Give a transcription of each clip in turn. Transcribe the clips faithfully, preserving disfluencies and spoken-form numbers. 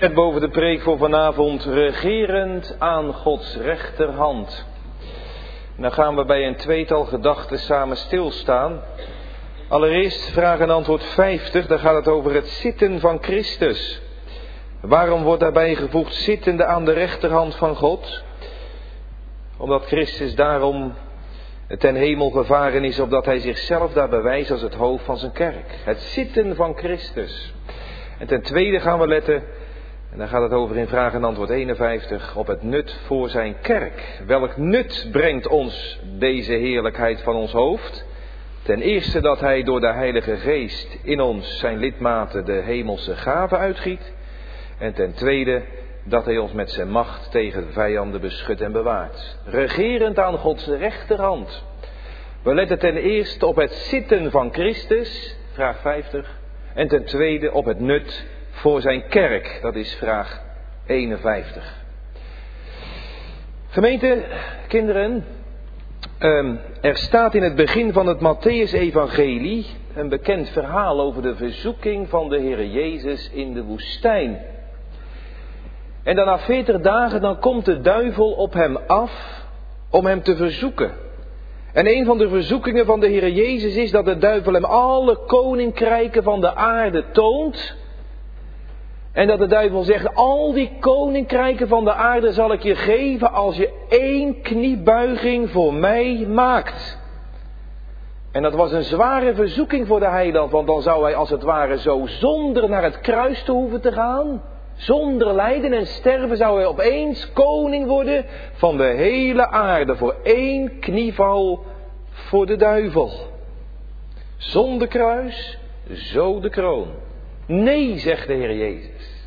Net boven de preek voor vanavond, regerend aan Gods rechterhand. En dan gaan we bij een tweetal gedachten samen stilstaan. Allereerst vraag en antwoord vijftig, daar gaat het over het zitten van Christus. Waarom wordt daarbij gevoegd zittende aan de rechterhand van God? Omdat Christus daarom ten hemel gevaren is, opdat hij zichzelf daar bewijst als het hoofd van zijn kerk. Het zitten van Christus. En ten tweede gaan we letten, en dan gaat het over in vraag en antwoord eenenvijftig, op het nut voor zijn kerk. Welk nut brengt ons deze heerlijkheid van ons hoofd? Ten eerste dat hij door de Heilige Geest in ons zijn lidmaten de hemelse gaven uitgiet. En ten tweede dat hij ons met zijn macht tegen de vijanden beschut en bewaart. Regerend aan Gods rechterhand. We letten ten eerste op het zitten van Christus, vraag vijftig. En ten tweede op het nut voor zijn kerk, dat is vraag eenenvijftig. Gemeente, kinderen, um, er staat in het begin van het Mattheüs-evangelie een bekend verhaal over de verzoeking van de Heer Jezus in de woestijn. En dan na veertig dagen dan komt de duivel op hem af om hem te verzoeken. En een van de verzoekingen van de Heer Jezus is dat de duivel hem alle koninkrijken van de aarde toont. En dat de duivel zegt, al die koninkrijken van de aarde zal ik je geven als je één kniebuiging voor mij maakt. En dat was een zware verzoeking voor de heiland, want dan zou hij als het ware zo zonder naar het kruis te hoeven te gaan. Zonder lijden en sterven zou hij opeens koning worden van de hele aarde voor één knieval voor de duivel. Zonder kruis, zo de kroon. Nee, zegt de Heer Jezus.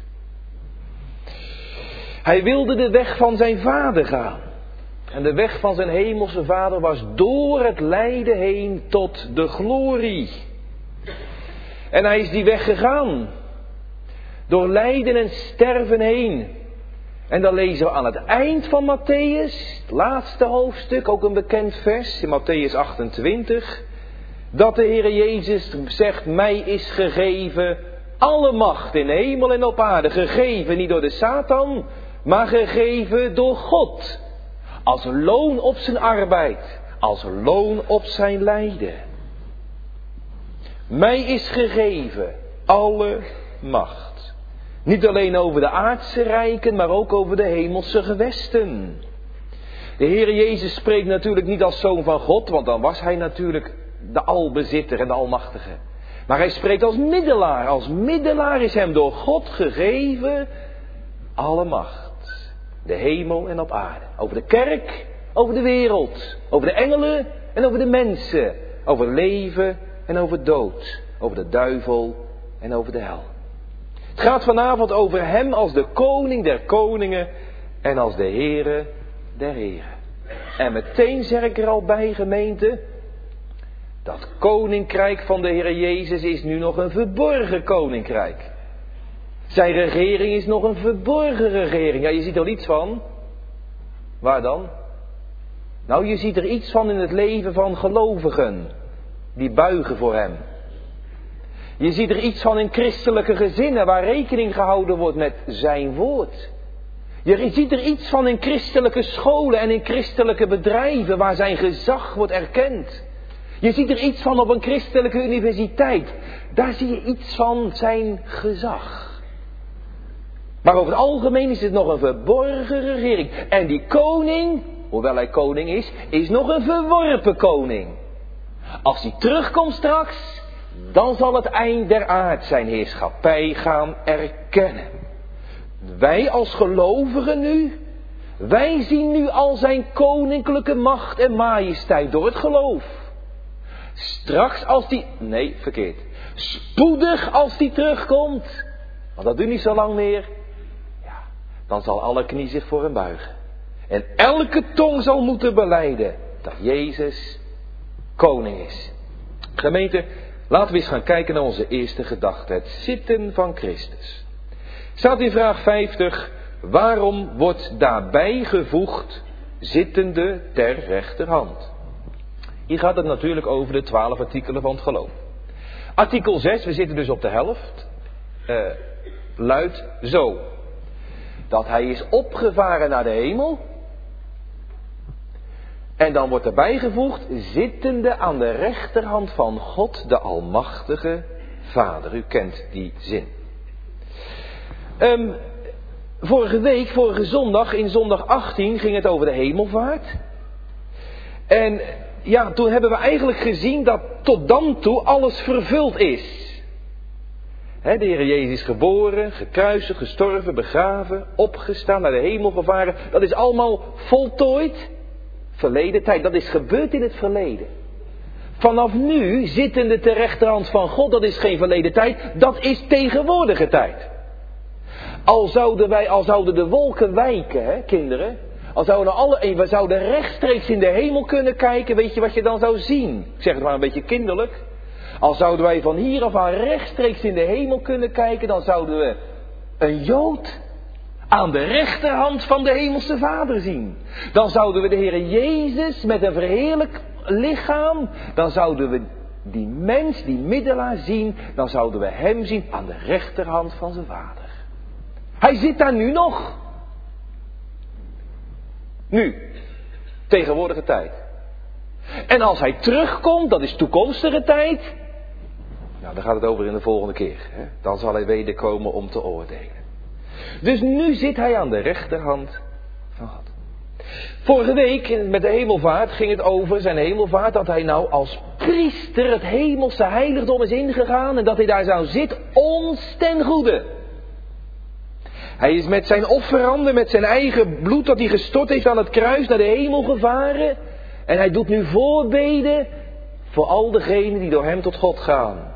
Hij wilde de weg van zijn vader gaan. En de weg van zijn hemelse vader was door het lijden heen tot de glorie. En hij is die weg gegaan. Door lijden en sterven heen. En dan lezen we aan het eind van Mattheüs, het laatste hoofdstuk, ook een bekend vers in Mattheüs achtentwintig. Dat de Heer Jezus zegt, mij is gegeven alle macht in hemel en op aarde. Gegeven niet door de Satan, maar gegeven door God. Als loon op zijn arbeid, als loon op zijn lijden. Mij is gegeven alle macht. Niet alleen over de aardse rijken, maar ook over de hemelse gewesten. De Heer Jezus spreekt natuurlijk niet als zoon van God, want dan was hij natuurlijk de albezitter en de almachtige. Maar hij spreekt als middelaar. Als middelaar is hem door God gegeven alle macht. De hemel en op aarde. Over de kerk, over de wereld, over de engelen en over de mensen. Over leven en over dood. Over de duivel en over de hel. Het gaat vanavond over hem als de koning der koningen en als de Heere der heren. En meteen zeg ik er al bij, gemeente, dat koninkrijk van de Heer Jezus is nu nog een verborgen koninkrijk. Zijn regering is nog een verborgen regering. Ja, je ziet er iets van. Waar dan? Nou, je ziet er iets van in het leven van gelovigen die buigen voor hem. Je ziet er iets van in christelijke gezinnen waar rekening gehouden wordt met zijn woord. Je ziet er iets van in christelijke scholen en in christelijke bedrijven waar zijn gezag wordt erkend. Je ziet er iets van op een christelijke universiteit. Daar zie je iets van zijn gezag. Maar over het algemeen is het nog een verborgen regering. En die koning, hoewel hij koning is, is nog een verworpen koning. Als hij terugkomt straks, dan zal het eind der aard zijn heerschappij gaan erkennen. Wij als gelovigen nu, wij zien nu al zijn koninklijke macht en majesteit door het geloof. Straks als die, nee verkeerd, spoedig als die terugkomt, want dat duurt niet zo lang meer, ja, dan zal alle knie zich voor hem buigen. En elke tong zal moeten belijden dat Jezus koning is. Gemeente, laten we eens gaan kijken naar onze eerste gedachte. Het zitten van Christus. Staat in vraag vijftig. Waarom wordt daarbij gevoegd zittende ter rechterhand? Hier gaat het natuurlijk over de twaalf artikelen van het geloof. Artikel zes, we zitten dus op de helft, uh, luidt zo. dat hij is opgevaren naar de hemel. En dan wordt erbij gevoegd, zittende aan de rechterhand van God, de Almachtige Vader. U kent die zin. Um, vorige week, vorige zondag, in zondag achttien, ging het over de hemelvaart. En ja, toen hebben we eigenlijk gezien dat tot dan toe alles vervuld is. He, de Heer Jezus is geboren, gekruisigd, gestorven, begraven, opgestaan, naar de hemel gevaren. Dat is allemaal voltooid. Verleden tijd, dat is gebeurd in het verleden. Vanaf nu, zittende ter rechterhand van God, dat is geen verleden tijd, dat is tegenwoordige tijd. Al zouden wij, al zouden de wolken wijken, hè, kinderen. Al zouden alle, we zouden rechtstreeks in de hemel kunnen kijken, weet je wat je dan zou zien? Ik zeg het maar een beetje kinderlijk. Al zouden wij van hier af aan rechtstreeks in de hemel kunnen kijken, dan zouden we een Jood aan de rechterhand van de Hemelse Vader zien. Dan zouden we de Heer Jezus met een verheerlijk lichaam, dan zouden we die mens, die middelaar zien, dan zouden we hem zien aan de rechterhand van zijn Vader. Hij zit daar nu nog. Nu, tegenwoordige tijd. En als hij terugkomt, dat is toekomstige tijd. Nou, daar gaat het over in de volgende keer. Hè? Dan zal hij wederkomen om te oordelen. Dus nu zit hij aan de rechterhand van God. Vorige week met de hemelvaart ging het over zijn hemelvaart. Dat hij nou als priester het hemelse heiligdom is ingegaan. En dat hij daar zou zitten ons ten goede. Hij is met zijn offeranden, met zijn eigen bloed dat hij gestort heeft aan het kruis naar de hemel gevaren. En hij doet nu voorbeden voor al degenen die door hem tot God gaan.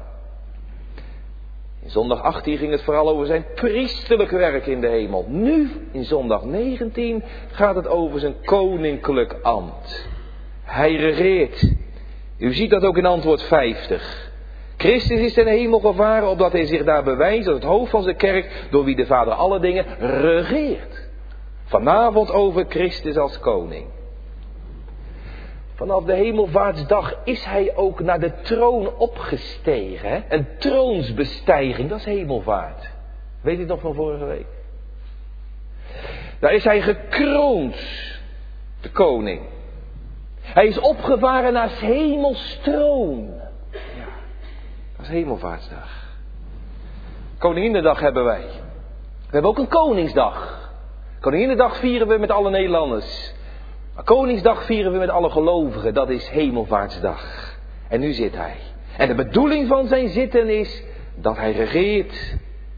In zondag achttien ging het vooral over zijn priesterlijk werk in de hemel. Nu, in zondag negentien, gaat het over zijn koninklijk ambt. Hij regeert. U ziet dat ook in antwoord vijftig. Christus is ten hemel gevaren, opdat hij zich daar bewijst als het hoofd van zijn kerk, door wie de Vader alle dingen regeert. Vanavond over Christus als koning. Vanaf de hemelvaartsdag is hij ook naar de troon opgestegen. Hè? Een troonsbestijging, dat is hemelvaart. Weet u het nog van vorige week? Daar is hij gekroond, de koning. Hij is opgevaren naar 's hemels troon. Ja, dat is hemelvaartsdag. Koninginnedag hebben wij. We hebben ook een koningsdag. Koninginnedag vieren we met alle Nederlanders. Maar Koningsdag vieren we met alle gelovigen, dat is hemelvaartsdag. En nu zit hij. En de bedoeling van zijn zitten is dat hij regeert.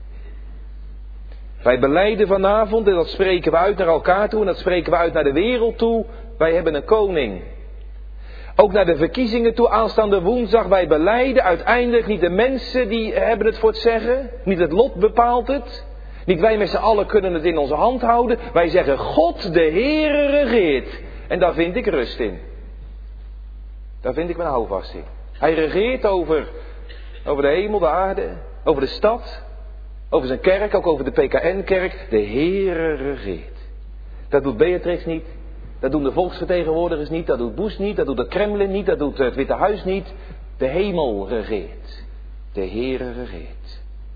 Wij belijden vanavond, en dat spreken we uit naar elkaar toe, en dat spreken we uit naar de wereld toe. Wij hebben een koning. Ook naar de verkiezingen toe, aanstaande woensdag, wij belijden uiteindelijk niet de mensen die hebben het voor het zeggen. Niet het lot bepaalt het. Niet wij met z'n allen kunnen het in onze hand houden. Wij zeggen God de Heere regeert. En daar vind ik rust in. Daar vind ik mijn houvast in. Hij regeert over, over de hemel, de aarde, over de stad, over zijn kerk, ook over de P K N-kerk. De Heere regeert. Dat doet Beatrix niet. Dat doen de volksvertegenwoordigers niet. Dat doet Bush niet. Dat doet het Kremlin niet. Dat doet het Witte Huis niet. De hemel regeert. De Heere regeert.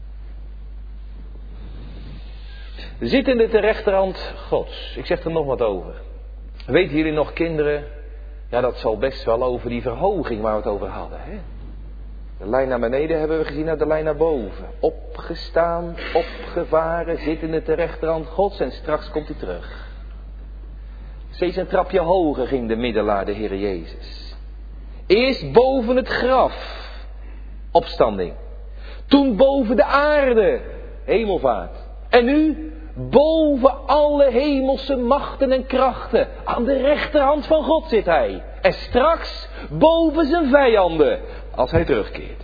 Zittende ter rechterhand Gods. Ik zeg er nog wat over. Weten jullie nog, kinderen? Ja, dat zal best wel over die verhoging waar we het over hadden. Hè? De lijn naar beneden hebben we gezien, naar de lijn naar boven. Opgestaan, opgevaren, zittende ter rechterhand Gods en straks komt hij terug. Steeds een trapje hoger ging de middelaar, de Heer Jezus. Eerst boven het graf, opstanding. Toen boven de aarde, hemelvaart. En nu boven alle hemelse machten en krachten. Aan de rechterhand van God zit hij. En straks boven zijn vijanden. Als hij terugkeert.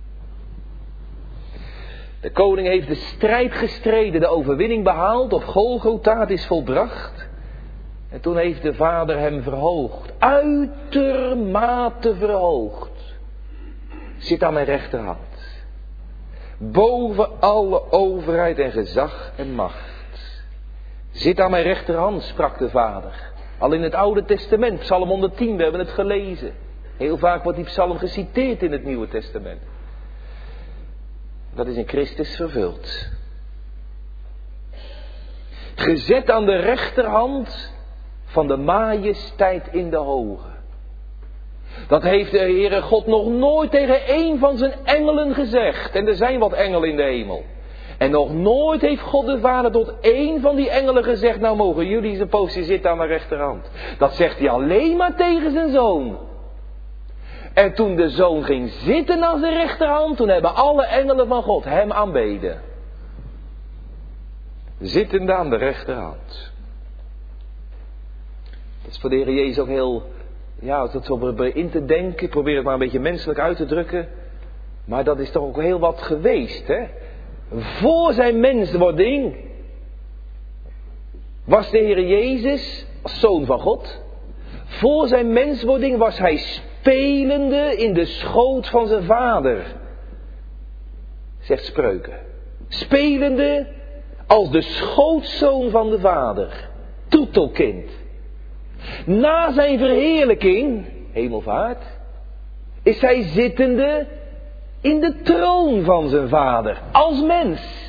De koning heeft de strijd gestreden. De overwinning behaald. Op Golgotha, het is volbracht. En toen heeft de Vader hem verhoogd. Uitermate verhoogd. Zit aan mijn rechterhand. Boven alle overheid en gezag en macht. Zit aan mijn rechterhand, sprak de Vader. Al in het Oude Testament, Psalm honderdtien, we hebben het gelezen. Heel vaak wordt die psalm geciteerd in het Nieuwe Testament. Dat is in Christus vervuld. Gezet aan de rechterhand van de majesteit in de hoge. Dat heeft de Heere God nog nooit tegen één van zijn engelen gezegd. En er zijn wat engelen in de hemel. En nog nooit heeft God de Vader tot één van die engelen gezegd, nou mogen jullie eens een poosje zitten aan mijn rechterhand. Dat zegt hij alleen maar tegen zijn zoon. En toen de zoon ging zitten aan zijn rechterhand, toen hebben alle engelen van God hem aanbeden. Zittende aan de rechterhand. Dat is voor de Heer Jezus ook heel, ja, als dat zo probeer in te denken, ik probeer het maar een beetje menselijk uit te drukken. Maar dat is toch ook heel wat geweest, hè? Voor zijn menswording was de Heer Jezus als Zoon van God. Voor zijn menswording was hij spelende in de schoot van zijn vader. Zegt Spreuken. Spelende als de schootzoon van de vader. Troetelkind. Na zijn verheerlijking, hemelvaart, is hij zittende in de troon van zijn vader. Als mens.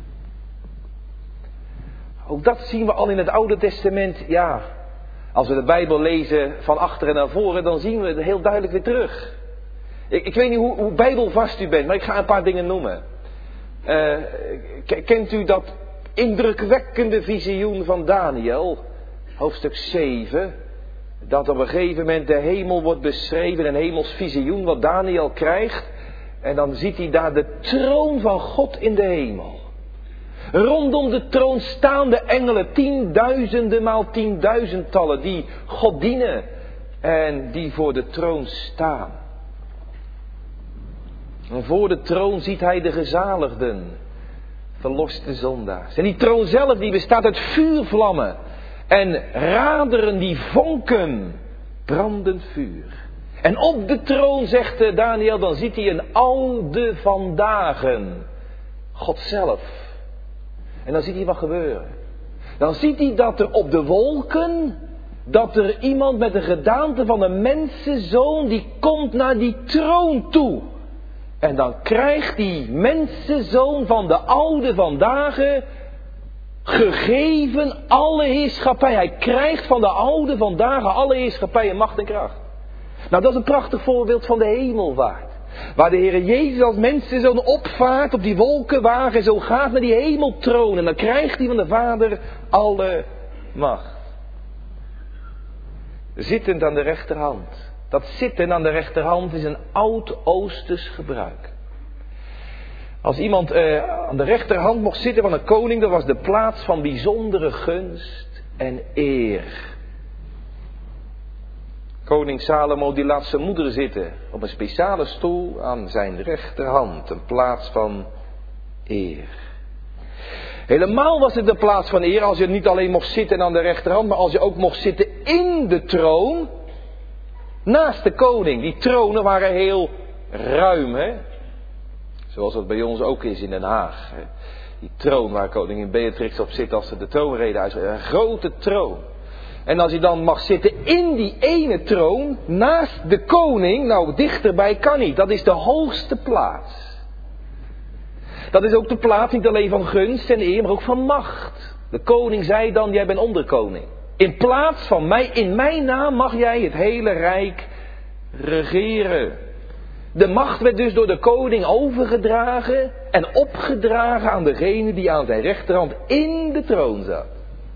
Ook dat zien we al in het Oude Testament. Ja, als we de Bijbel lezen van achteren naar voren, dan zien we het heel duidelijk weer terug. Ik, ik weet niet hoe, hoe bijbelvast u bent, maar ik ga een paar dingen noemen. Uh, kent u dat indrukwekkende visioen van Daniel, hoofdstuk zeven, dat op een gegeven moment de hemel wordt beschreven, een hemels visioen wat Daniel krijgt, en dan ziet hij daar de troon van God in de hemel. Rondom de troon staan de engelen, tienduizenden maal tienduizendtallen, die God dienen en die voor de troon staan. En voor de troon ziet hij de gezaligden, verloste zondaars. En die troon zelf die bestaat uit vuurvlammen en raderen die vonken, brandend vuur. En op de troon, zegt Daniel, dan ziet hij een oude van dagen, God zelf. En dan ziet hij wat gebeuren. Dan ziet hij dat er op de wolken, dat er iemand met de gedaante van een mensenzoon, die komt naar die troon toe. En dan krijgt die mensenzoon van de oude van dagen gegeven alle heerschappij. Hij krijgt van de oude van dagen alle heerschappij en macht en kracht. Nou, dat is een prachtig voorbeeld van de hemelvaart. Waar de Heer Jezus als mensenzoon opvaart op die wolkenwagen, zo gaat naar die hemeltroon. En dan krijgt hij van de Vader alle macht. Zittend aan de rechterhand. Dat zitten aan de rechterhand is een oud-Oosters gebruik. Als iemand uh, aan de rechterhand mocht zitten van een koning, dat was de plaats van bijzondere gunst en eer. Koning Salomo die laat zijn moeder zitten op een speciale stoel aan zijn rechterhand, een plaats van eer. Helemaal was het de plaats van eer als je niet alleen mocht zitten aan de rechterhand, maar als je ook mocht zitten in de troon. Naast de koning. Die tronen waren heel ruim, hè. Zoals dat bij ons ook is in Den Haag. Hè? Die troon waar koningin Beatrix op zit als ze de troonrede uitspreekt. Een grote troon. En als je dan mag zitten in die ene troon, naast de koning, nou dichterbij kan niet. Dat is de hoogste plaats. Dat is ook de plaats niet alleen van gunst en eer, maar ook van macht. De koning zei dan, jij bent onderkoning. In plaats van mij, in mijn naam mag jij het hele rijk regeren. De macht werd dus door de koning overgedragen en opgedragen aan degene die aan zijn rechterhand in de troon zat.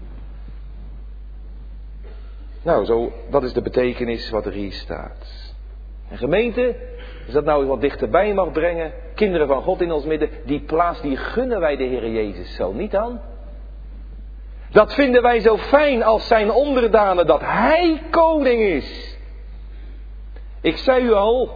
Nou, zo, dat is de betekenis wat er hier staat. En gemeente, als dat nou wat dichterbij mag brengen, kinderen van God in ons midden, die plaats die gunnen wij de Heer Jezus zo niet aan. Dat vinden wij zo fijn als zijn onderdanen, dat hij koning is. Ik zei u al,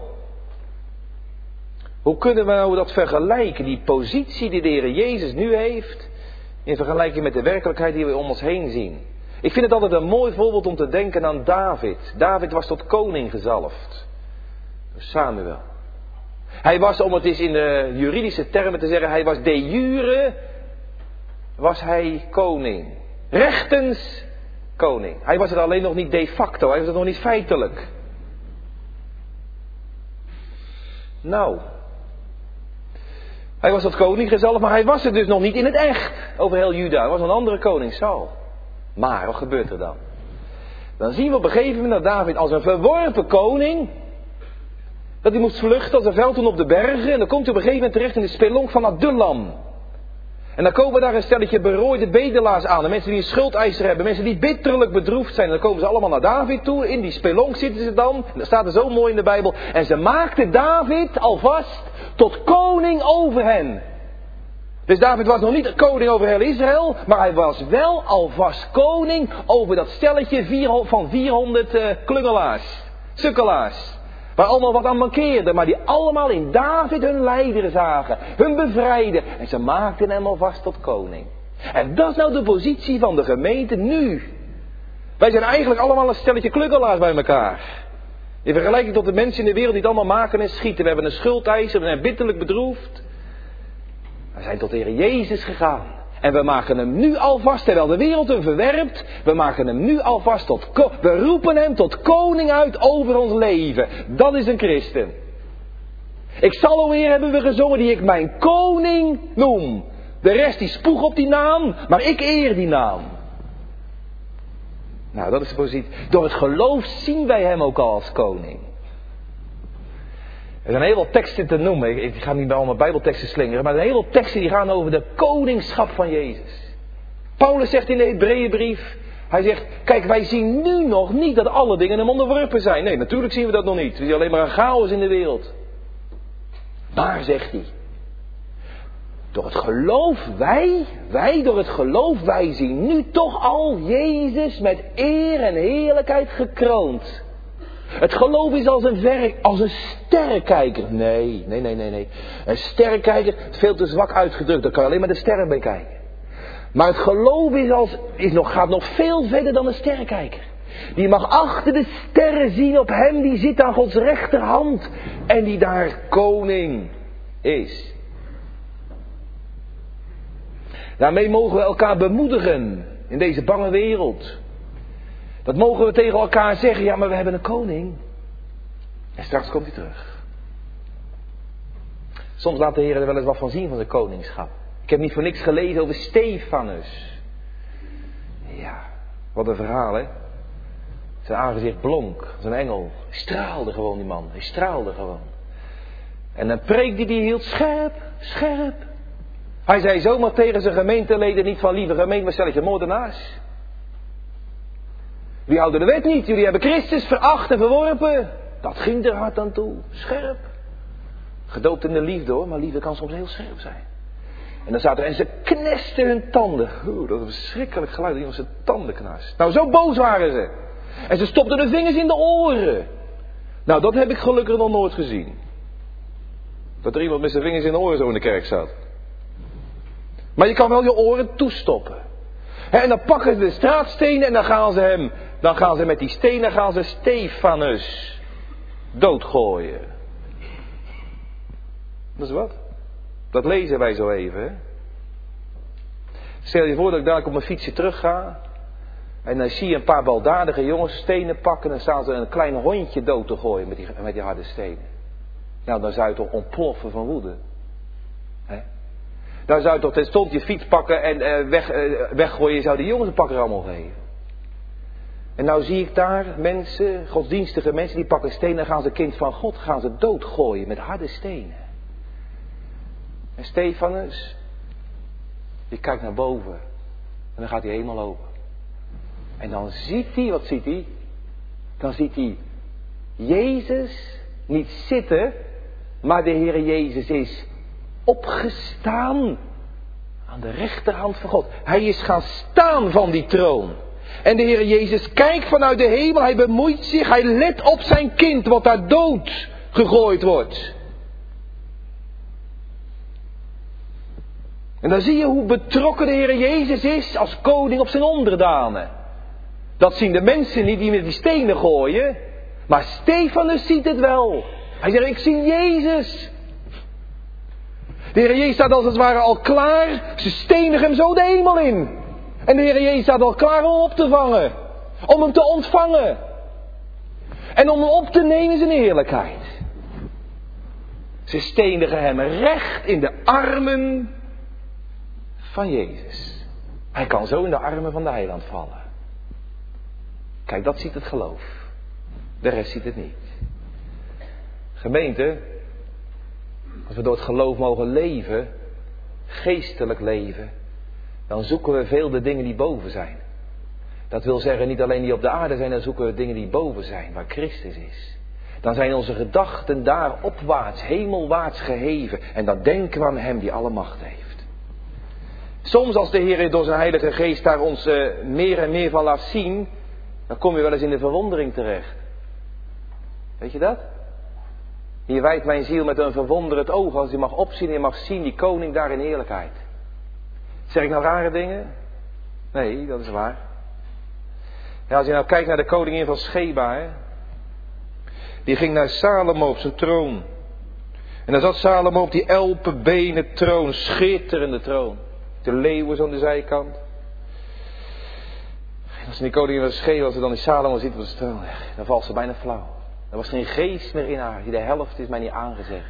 hoe kunnen we nou dat vergelijken, die positie die de Heer Jezus nu heeft, in vergelijking met de werkelijkheid die we om ons heen zien. Ik vind het altijd een mooi voorbeeld om te denken aan David. David was tot koning gezalfd. Samuel. Hij was, om het eens in de juridische termen te zeggen, hij was de jure, was hij koning. Rechtens koning. Hij was het alleen nog niet de facto, hij was het nog niet feitelijk. Nou, Hij was tot koning gezalfd, maar hij was het dus nog niet in het echt over heel Juda. Hij was een andere koning, Saul. Maar wat gebeurt er dan? Dan zien we op een gegeven moment dat David als een verworpen koning, dat hij moest vluchten als een veldtoen op de bergen. En dan komt hij op een gegeven moment terecht in de spelonk van Adullam. En dan komen daar een stelletje berooide bedelaars aan. De mensen die een schuldeiser hebben. Mensen die bitterlijk bedroefd zijn. En dan komen ze allemaal naar David toe. In die spelonk zitten ze dan. En dat staat er zo mooi in de Bijbel. En ze maakten David alvast tot koning over hen. Dus David was nog niet koning over heel Israël. Maar hij was wel alvast koning over dat stelletje van vierhonderd uh, klungelaars. Sukkelaars. Waar allemaal wat aan mankeerde, maar die allemaal in David hun leider zagen, hun bevrijden. En ze maakten hem alvast tot koning. En dat is nou de positie van de gemeente nu. Wij zijn eigenlijk allemaal een stelletje klukkelaars bij elkaar. In vergelijking tot de mensen in de wereld die het allemaal maken en schieten. We hebben een schuldeiser, we zijn bitterlijk bedroefd. We zijn tot de Heer Jezus gegaan. En we maken hem nu alvast, terwijl de wereld hem verwerpt, we maken hem nu alvast tot, we roepen hem tot koning uit over ons leven. Dat is een christen. Ik zal, o Heer, hebben we gezongen, die ik mijn koning noem. De rest die spoeg op die naam, maar ik eer die naam. Nou, dat is de positie. Door het geloof zien wij hem ook al als koning. Er zijn heel veel teksten te noemen. Ik ga niet bij allemaal bijbelteksten slingeren. Maar er zijn heel veel teksten die gaan over de koningschap van Jezus. Paulus zegt in de Hebreeënbrief. Hij zegt, kijk, wij zien nu nog niet dat alle dingen hem onderworpen zijn. Nee, natuurlijk zien we dat nog niet. We zien alleen maar een chaos in de wereld. Maar, zegt hij. Door het geloof, wij, wij door het geloof, wij zien nu toch al Jezus met eer en heerlijkheid gekroond. Het geloof is als een, verk, als een sterrenkijker. Nee, nee, nee, nee, nee. Een sterrenkijker is veel te zwak uitgedrukt. Daar kan je alleen maar de sterren bij kijken. Maar het geloof is als, is nog, gaat nog veel verder dan een sterrenkijker. Die mag achter de sterren zien op hem die zit aan Gods rechterhand. En die daar koning is. Daarmee mogen we elkaar bemoedigen in deze bange wereld. Dat mogen we tegen elkaar zeggen. Ja, maar we hebben een koning. En straks komt hij terug. Soms laat de Heer er wel eens wat van zien van zijn koningschap. Ik heb niet voor niks gelezen over Stefanus. Ja, wat een verhaal, hè. Zijn aangezicht blonk als een engel. Hij straalde gewoon, die man. Hij straalde gewoon. En dan preek die die hield scherp, scherp. Hij zei zomaar tegen zijn gemeenteleden niet van lieve gemeente, maar stelletje moordenaars. Wie houden de wet niet? Jullie hebben Christus veracht en verworpen. Dat ging er hard aan toe. Scherp. Gedoopt in de liefde hoor, maar liefde kan soms heel scherp zijn. En dan zaten er, en ze knesten hun tanden. Oeh, dat is een verschrikkelijk geluid, iemand zijn tanden knast. Nou, zo boos waren ze. En ze stopten de vingers in de oren. Nou, dat heb ik gelukkig nog nooit gezien. Dat er iemand met zijn vingers in de oren zo in de kerk zat. Maar je kan wel je oren toestoppen. He, en dan pakken ze de straatstenen en dan gaan ze hem, dan gaan ze met die stenen gaan ze Stefanus doodgooien. Dat is wat. Dat lezen wij zo even. Hè? Stel je voor dat ik dadelijk op mijn fietsje terug ga. En dan zie je een paar baldadige jongens stenen pakken. En dan staan ze een klein hondje dood te gooien met die, met die harde stenen. Nou, dan zou je toch ontploffen van woede. Hè? Dan zou je toch ten stond je fiets pakken en uh, weg, uh, weggooien. Je zou die jongens een pakker allemaal geven. En nou zie ik daar mensen, godsdienstige mensen, die pakken stenen en gaan ze kind van God, gaan ze doodgooien met harde stenen. En Stefanus, die kijkt naar boven. En dan gaat hij helemaal open. En dan ziet hij, wat ziet hij? Dan ziet hij Jezus niet zitten, maar de Heer Jezus is opgestaan aan de rechterhand van God. Hij is gaan staan van die troon. En de Heer Jezus kijkt vanuit de hemel, hij bemoeit zich, hij let op zijn kind wat daar dood gegooid wordt. En dan zie je hoe betrokken de Heer Jezus is als koning op zijn onderdanen. Dat zien de mensen niet die met die stenen gooien. Maar Stefanus ziet het wel. Hij zegt, ik zie Jezus. De Heer Jezus staat als het ware al klaar. Ze stenigen hem zo de hemel in. En de Heer Jezus staat al klaar om op te vangen. Om hem te ontvangen. En om hem op te nemen in zijn heerlijkheid. Ze stenigen hem recht in de armen van Jezus. Hij kan zo in de armen van de heiland vallen. Kijk, dat ziet het geloof. De rest ziet het niet. Gemeente, als we door het geloof mogen leven, geestelijk leven, dan zoeken we veel de dingen die boven zijn. Dat wil zeggen, niet alleen die op de aarde zijn, dan zoeken we dingen die boven zijn, waar Christus is. Dan zijn onze gedachten daar opwaarts, hemelwaarts geheven. En dan denken we aan Hem die alle macht heeft. Soms als de Heer door zijn Heilige Geest daar ons uh, meer en meer van laat zien, dan kom je wel eens in de verwondering terecht. Weet je dat? Hier wijdt mijn ziel met een verwonderend oog als je mag opzien en je mag zien die koning daar in heerlijkheid. Zeg ik nou rare dingen? Nee, dat is waar. Ja, als je nou kijkt naar de koningin van Sheba, hè, die ging naar Salomo op zijn troon. En dan zat Salomo op die elpenbenen troon, schitterende troon. De leeuwen zo aan de zijkant. En als die koningin van Sheba, als ze dan die Salomo ziet op de troon, dan valt ze bijna flauw. Er was geen geest meer in haar. Die de helft is mij niet aangezegd.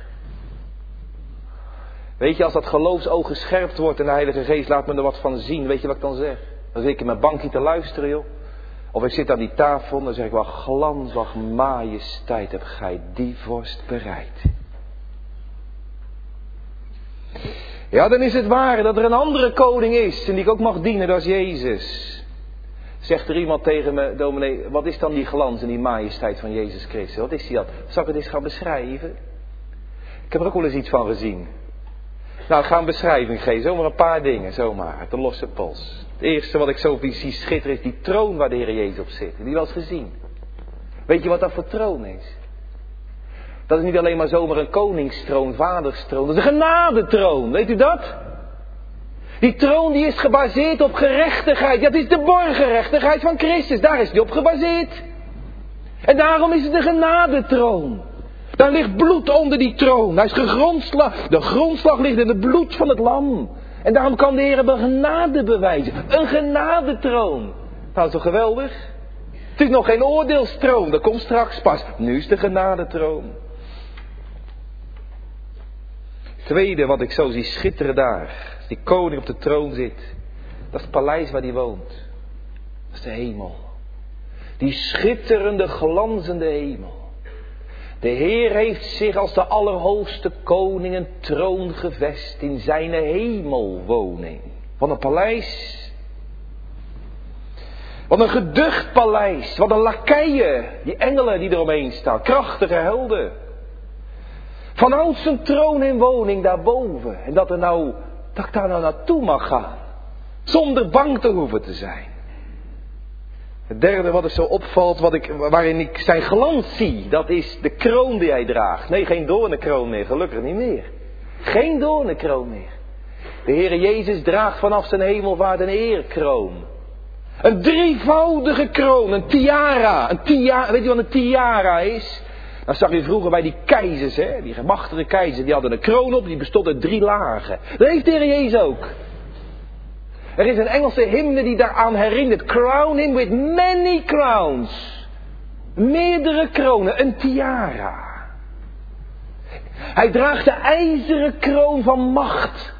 Weet je, als dat geloofsoog gescherpt wordt en de Heilige Geest laat me er wat van zien. Weet je wat ik dan zeg? Dan zit ik in mijn bankje te luisteren, joh. Of ik zit aan die tafel en dan zeg ik, wat glans, wat majesteit heb gij die vorst bereid. Ja, dan is het waar dat er een andere koning is en die ik ook mag dienen, dat is Jezus. Zegt er iemand tegen me, dominee, wat is dan die glans en die majesteit van Jezus Christus? Wat is die dat? Zal ik het eens gaan beschrijven? Ik heb er ook wel eens iets van gezien. Nou, ik ga een beschrijving geven, zomaar een paar dingen, zomaar, uit de losse pols. Het eerste wat ik zo zie schitteren is die troon waar de Heer Jezus op zit. Heb je die wel eens gezien? Weet je wat dat voor troon is? Dat is niet alleen maar zomaar een koningstroon, vaderstroon, dat is een genadetroon, weet u dat? Die troon die is gebaseerd op gerechtigheid. Ja, het is de borgerrechtigheid van Christus. Daar is die op gebaseerd. En daarom is het een genadetroon. Daar ligt bloed onder die troon. Hij is gegrondslag. De grondslag ligt in het bloed van het lam. En daarom kan de Heer een genade bewijzen. Een genadetroon. Nou, dat is toch geweldig? Het is nog geen oordeelstroon. Dat komt straks pas. Nu is de genadetroon. Tweede wat ik zo zie schitteren daar. Die koning op de troon zit. Dat is het paleis waar hij woont. Dat is de hemel. Die schitterende, glanzende hemel. De Heer heeft zich als de allerhoogste koning een troon gevest in zijn hemelwoning. Wat een paleis. Wat een geducht paleis. Wat een lakeien. Die engelen die eromheen staan. Krachtige helden. Vanouds een troon en woning daarboven. En dat er nou... dat ik daar nou naartoe mag gaan. Zonder bang te hoeven te zijn. Het derde wat er zo opvalt, wat ik, waarin ik zijn glans zie, dat is de kroon die hij draagt. Nee, geen doornenkroon meer, gelukkig niet meer. Geen doornenkroon meer. De Heere Jezus draagt vanaf zijn hemelvaart een eerkroon. Een drievoudige kroon, een tiara. Een tiara, weet je wat een tiara is? Dat zag je vroeger bij die keizers, hè? Die gemachtige keizers, die hadden een kroon op, die bestond uit drie lagen. Dat heeft de Heer Jezus ook. Er is een Engelse hymne die daaraan herinnert. Crown him with many crowns. Meerdere kronen, een tiara. Hij draagt de ijzeren kroon van macht.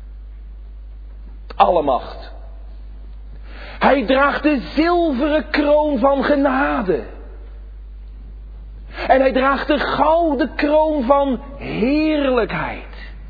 Alle macht. Hij draagt de zilveren kroon van genade. En hij draagt de gouden kroon van heerlijkheid.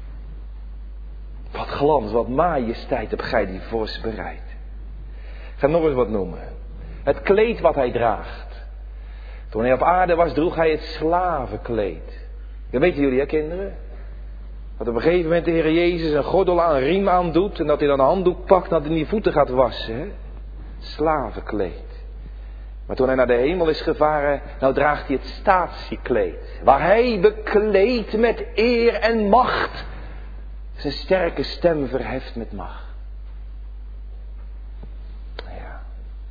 Wat glans, wat majesteit heb gij die vorst bereid. Ik ga nog eens wat noemen. Het kleed wat hij draagt. Toen hij op aarde was, droeg hij het slavenkleed. Dat weten jullie, hè, kinderen? Dat op een gegeven moment de Heer Jezus een gordel aan, een riem aandoet. En dat hij dan een handdoek pakt en dat hij die voeten gaat wassen. Hè? Slavenkleed. Maar toen hij naar de hemel is gevaren, nou draagt hij het statiekleed. Waar hij bekleed met eer en macht zijn sterke stem verheft met macht. Ja.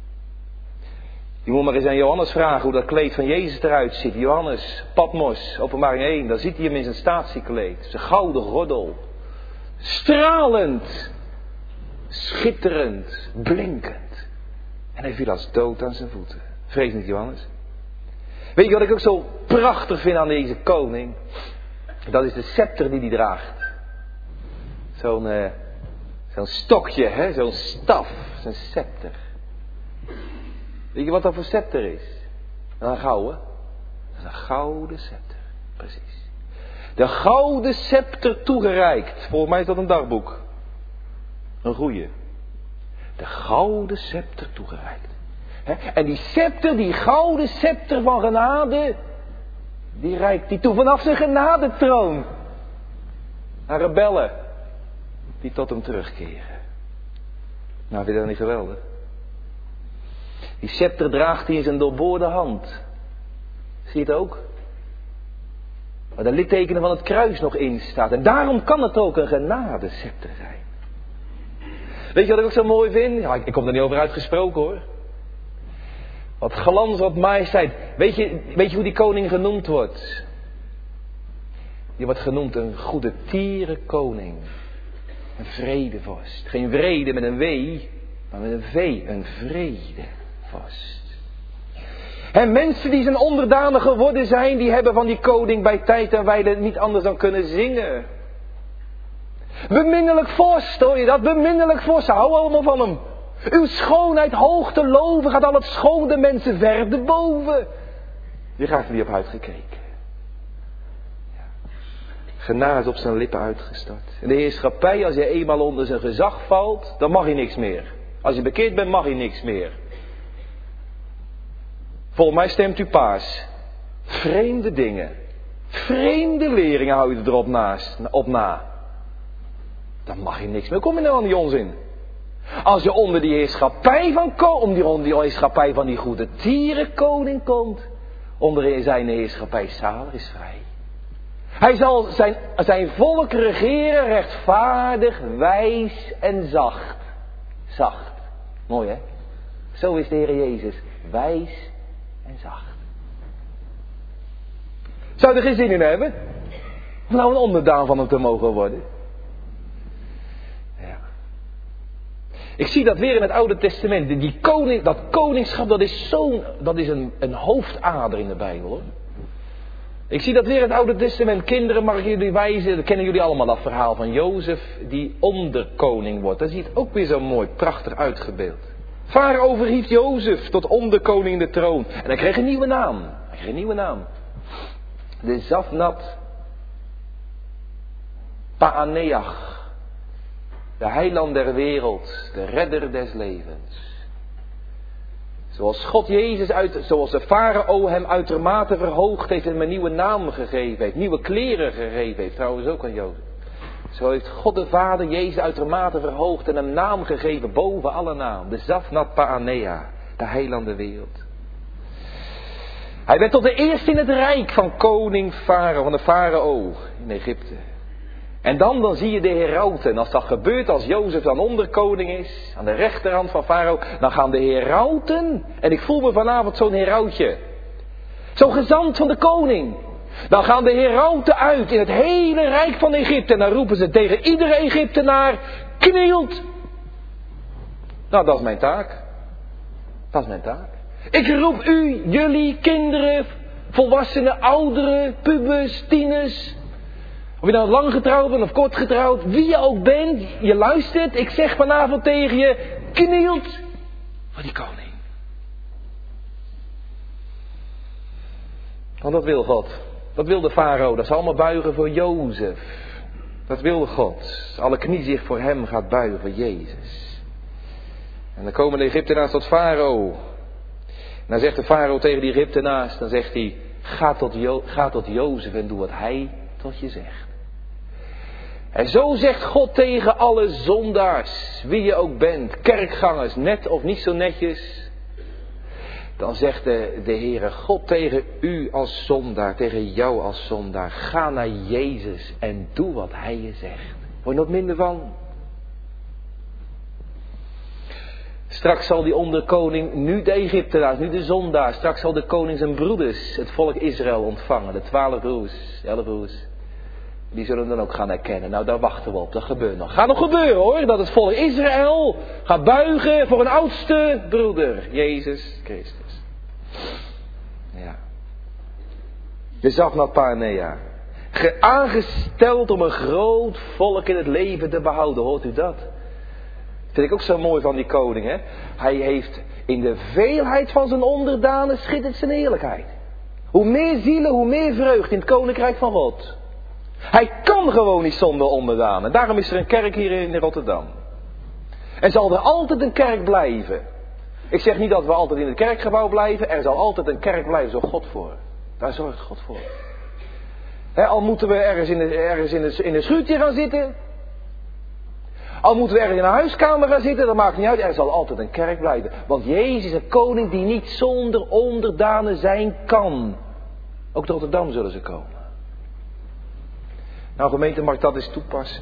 Je moet maar eens aan Johannes vragen hoe dat kleed van Jezus eruit ziet. Johannes, Patmos, Openbaring één, daar ziet hij hem in zijn statiekleed. Zijn gouden gordel. Stralend. Schitterend. Blinkend. En hij viel als dood aan zijn voeten. Vrees niet, Johannes. Weet je wat ik ook zo prachtig vind aan deze koning? Dat is de scepter die hij draagt. Zo'n, uh, zo'n stokje, hè? Zo'n staf, zo'n scepter. Weet je wat dat voor scepter is? Een gouden. Dat is een gouden scepter, precies. De gouden scepter toegereikt. Volgens mij is dat een dagboek. Een goeie. De gouden scepter toegereikt. He? En die scepter, die gouden scepter van genade, die reikt die toe vanaf zijn genadetroon. Aan rebellen die tot hem terugkeren. Nou, vind je dat niet geweldig? Die scepter draagt hij in zijn doorboorde hand. Zie je het ook? Waar de littekenen van het kruis nog in staat. En daarom kan het ook een genadescepter zijn. Weet je wat ik ook zo mooi vind? Ja, ik kom er niet over uitgesproken hoor. Wat glans, wat majesteit. Weet je, weet je hoe die koning genoemd wordt? Die wordt genoemd een goede tierenkoning. Een vredevorst. Geen vrede met een W, maar met een V. Een vredevorst. En mensen die zijn onderdanen geworden zijn, die hebben van die koning bij tijd en wijle niet anders dan kunnen zingen. Beminnelijk vorst, hoor je dat? Beminnelijk vorst, hou allemaal van hem. Uw schoonheid hoog te loven, gaat al het schone mensen ver te boven. Je gaat er niet op uitgekeken. Ja. Genade is op zijn lippen uitgestort. En de heerschappij, als je eenmaal onder zijn gezag valt, dan mag je niks meer. Als je bekeerd bent, mag je niks meer. Volgens mij stemt u paas. Vreemde dingen. Vreemde leringen hou je erop naast, op na. Dan mag je niks meer. Kom je nou aan die onzin? Als je onder die heerschappij van, om die, onder die heerschappij van die goede tierenkoning komt, onder zijn heerschappij zalig is vrij. Hij zal zijn, zijn volk regeren rechtvaardig, wijs en zacht. Zacht. Mooi hè? Zo is de Heer Jezus. Wijs en zacht. Zou er geen zin in hebben? Om nou een onderdaan van hem te mogen worden? Ja. Ik zie dat weer in het Oude Testament. Die koning, dat koningschap, dat is zo'n, dat is een, een hoofdader in de Bijbel hoor. Ik zie dat weer in het Oude Testament. Kinderen, mag ik jullie wijzen, dat kennen jullie allemaal, dat verhaal van Jozef die onderkoning wordt. Dat ziet ook weer zo mooi, prachtig uitgebeeld. Farao verhief Jozef tot onderkoning in de troon. En hij kreeg een nieuwe naam. Hij kreeg een nieuwe naam. De Zafnat Paaneach. De heiland der wereld. De redder des levens. Zoals God Jezus uit, zoals de Farao hem uitermate verhoogd heeft en hem een nieuwe naam gegeven heeft. Nieuwe kleren gegeven heeft. Trouwens ook aan Jozef. Zo heeft God de Vader Jezus uitermate verhoogd en een naam gegeven boven alle naam. De Zafnat Paanea, de heiland der wereld. Hij werd tot de eerste in het rijk van koning Farao, van de Farao in Egypte. En dan, dan zie je de herauten. En als dat gebeurt, als Jozef dan onderkoning is, aan de rechterhand van Farao, dan gaan de herauten, en ik voel me vanavond zo'n herautje, zo'n gezant van de koning. Dan gaan de herauten uit in het hele rijk van Egypte. En dan roepen ze tegen iedere Egyptenaar: knielt. Nou, dat is mijn taak. Dat is mijn taak. Ik roep u, jullie, kinderen, volwassenen, ouderen, pubers, tieners. Of je nou lang getrouwd bent of kort getrouwd. Wie je ook bent, je luistert. Ik zeg vanavond tegen je: knielt voor die koning. Want dat wil God. Dat wil de farao, dat ze allemaal buigen voor Jozef. Dat wil God. Alle knie zich voor hem gaat buigen voor Jezus. En dan komen de Egyptenaars tot farao. En dan zegt de farao tegen die Egyptenaars, dan zegt hij: ga tot, jo- ga tot Jozef en doe wat hij tot je zegt. En zo zegt God tegen alle zondaars, wie je ook bent, kerkgangers, net of niet zo netjes. Dan zegt de, de Heere God tegen u als zondaar, tegen jou als zondaar: ga naar Jezus en doe wat hij je zegt. Word je nog minder van? Straks zal die onderkoning, nu de Egyptenaars, nu de zondaar, straks zal de koning zijn broeders, het volk Israël, ontvangen. De twaalf broers, elf broers. Die zullen dan ook gaan herkennen. Nou, daar wachten we op. Dat gebeurt nog. Gaat nog gebeuren hoor. Dat het volk Israël gaat buigen voor een oudste broeder. Jezus Christus. Ja. De Zafnat Paanea. Ge- aangesteld om een groot volk in het leven te behouden. Hoort u dat? Vind ik ook zo mooi van die koning, hè. Hij heeft in de veelheid van zijn onderdanen schittert zijn eerlijkheid. Hoe meer zielen, hoe meer vreugd in het koninkrijk van God. Hij kan gewoon niet zonder onderdanen. Daarom is er een kerk hier in Rotterdam. En zal er altijd een kerk blijven. Ik zeg niet dat we altijd in het kerkgebouw blijven. Er zal altijd een kerk blijven, zo God voor. Daar zorgt God voor. He, al moeten we ergens in, de, ergens in, de, in een schuurtje gaan zitten. Al moeten we ergens in een huiskamer gaan zitten. Dat maakt niet uit. Er zal altijd een kerk blijven. Want Jezus is een koning die niet zonder onderdanen zijn kan. Ook tot Rotterdam zullen ze komen. Nou, gemeente, mag ik dat eens toepassen?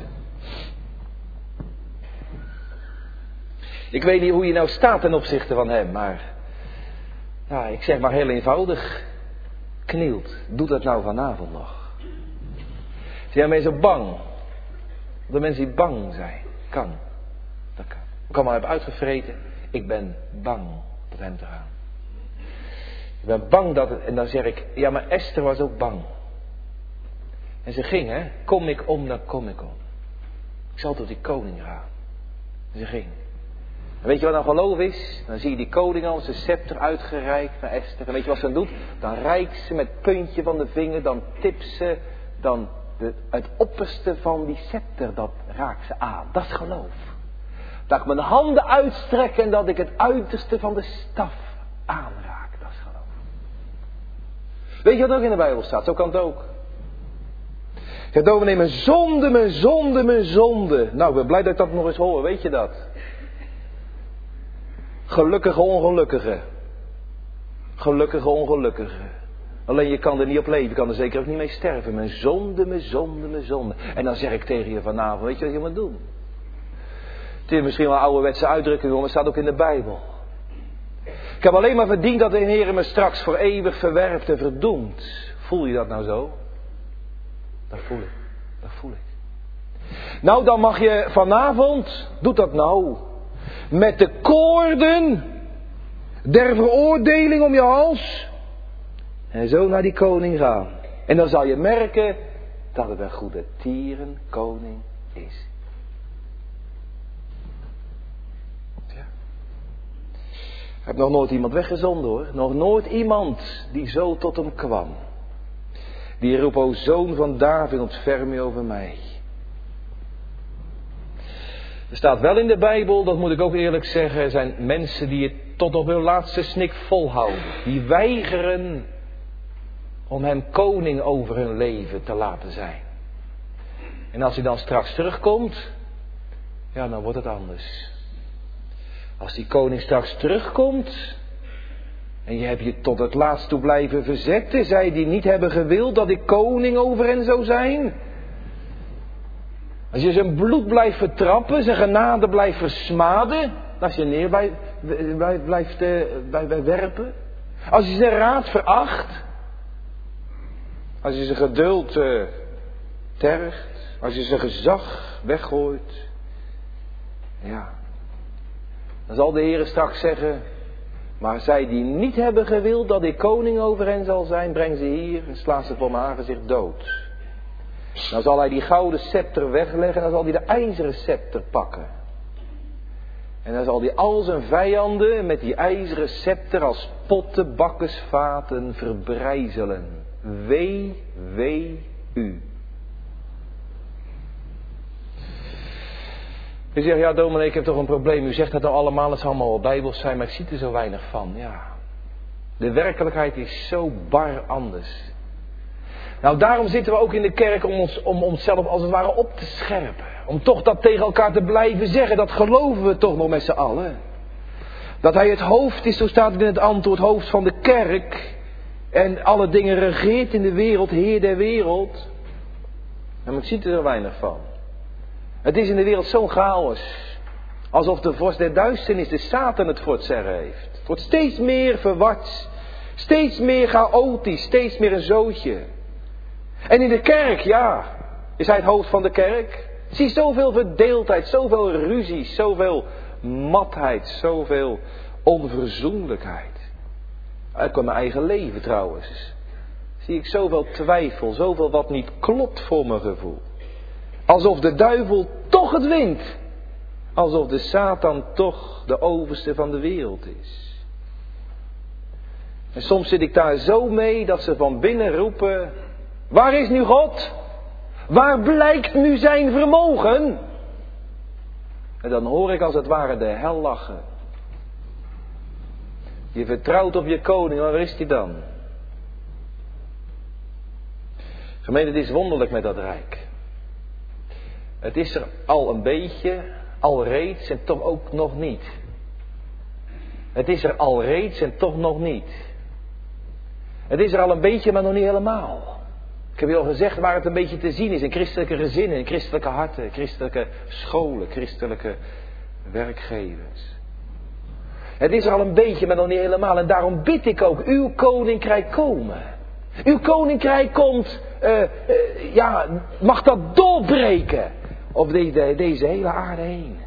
Ik weet niet hoe je nou staat ten opzichte van hem, maar ja, ik zeg maar heel eenvoudig, knielt. Doe dat nou vanavond nog. Zijn mensen bang? De mensen die bang zijn, kan. Dat kan. Ik kan maar hebben uitgevreten, ik ben bang tot hem te gaan. Ik ben bang dat het, en dan zeg ik, ja maar Esther was ook bang. En ze ging, hè, kom ik om, dan kom ik om. Ik zal tot die koning gaan. En ze ging. En weet je wat nou geloof is? Dan zie je die koning al zijn scepter uitgereikt naar Esther. En weet je wat ze dan doet? Dan reikt ze met het puntje van de vinger, dan tipt ze, dan de, het opperste van die scepter, dat raakt ze aan. Dat is geloof. Dat ik mijn handen uitstrek en dat ik het uiterste van de staf aanraak. Dat is geloof. Weet je wat ook in de Bijbel staat? Zo kan het ook. Ja, dominee, mijn zonde, mijn zonde, mijn zonde. Nou, ik ben blij dat ik dat nog eens hoor, weet je dat? Gelukkige ongelukkige. Gelukkige ongelukkige. Alleen je kan er niet op leven, je kan er zeker ook niet mee sterven. Mijn zonde, mijn zonde, mijn zonde. En dan zeg ik tegen je vanavond, weet je wat je moet doen? Het is misschien wel een ouderwetse uitdrukking, maar het staat ook in de Bijbel. Ik heb alleen maar verdiend dat de Heer me straks voor eeuwig verwerpt en verdoemt. Voel je dat nou zo? Dat voel ik. Dat voel ik. Nou, dan mag je vanavond, doe dat nou, met de koorden der veroordeling om je hals en zo naar die koning gaan. En dan zal je merken dat het een goede tierenkoning is. Ja. Ik heb nog nooit iemand weggezonden hoor. Nog nooit iemand die zo tot hem kwam. Die roept, o zoon van David, ontferm je over mij. Er staat wel in de Bijbel, dat moet ik ook eerlijk zeggen, er zijn mensen die het tot op hun laatste snik volhouden. Die weigeren om hem koning over hun leven te laten zijn. En als hij dan straks terugkomt, ja, dan wordt het anders. Als die koning straks terugkomt en je hebt je tot het laatst toe blijven verzetten, zij die niet hebben gewild dat ik koning over hen zou zijn. Als je zijn bloed blijft vertrappen, zijn genade blijft versmaden, als je neer blijft, blijft, blijft, uh, blijft werpen. Als je zijn raad veracht, als je zijn geduld uh, tergt, als je zijn gezag weggooit, ja, dan zal de Heer straks zeggen, maar zij die niet hebben gewild dat ik koning over hen zal zijn, breng ze hier en sla ze voor mijn aangezicht dood. Dan zal hij die gouden scepter wegleggen en dan zal hij de ijzeren scepter pakken. En dan zal hij al zijn vijanden met die ijzeren scepter als potten, bakkesvaten verbrijzelen. Wee, wee u. U zegt, ja dominee, ik heb toch een probleem. U zegt dat nou allemaal, het zal allemaal wel bijbels zijn, maar ik zie er zo weinig van. Ja, de werkelijkheid is zo bar anders. Nou, daarom zitten we ook in de kerk om ons, om onszelf als het ware op te scherpen. Om toch dat tegen elkaar te blijven zeggen. Dat geloven we toch nog met z'n allen. Dat hij het hoofd is, zo staat het in het antwoord, hoofd van de kerk. En alle dingen regeert in de wereld, heer der wereld. Maar ik zie er zo weinig van. Het is in de wereld zo'n chaos. Alsof de vorst der duisternis, de Satan, het voor het zeggen heeft. Het wordt steeds meer verward. Steeds meer chaotisch, steeds meer een zootje. En in de kerk, ja, is hij het hoofd van de kerk. Zie zoveel verdeeldheid, zoveel ruzie, zoveel matheid, zoveel onverzoenlijkheid. Ook in mijn eigen leven trouwens. zie ik zoveel twijfel, zoveel wat niet klopt voor mijn gevoel. Alsof de duivel toch het wint. Alsof de Satan toch de overste van de wereld is. En soms zit ik daar zo mee dat ze van binnen roepen: waar is nu God? Waar blijkt nu zijn vermogen? En dan hoor ik als het ware de hel lachen. Je vertrouwt op je koning, waar is hij dan? Gemeente, het is wonderlijk met dat rijk. Het is er al een beetje, al reeds en toch ook nog niet. Het is er al reeds en toch nog niet. Het is er al een beetje, maar nog niet helemaal. Ik heb je al gezegd waar het een beetje te zien is. In christelijke gezinnen, in christelijke harten, christelijke scholen, christelijke werkgevers. Het is er al een beetje, maar nog niet helemaal. En daarom bid ik ook, uw koninkrijk komen. Uw koninkrijk komt, uh, uh, ja, mag dat doorbreken op deze, deze hele aarde heen.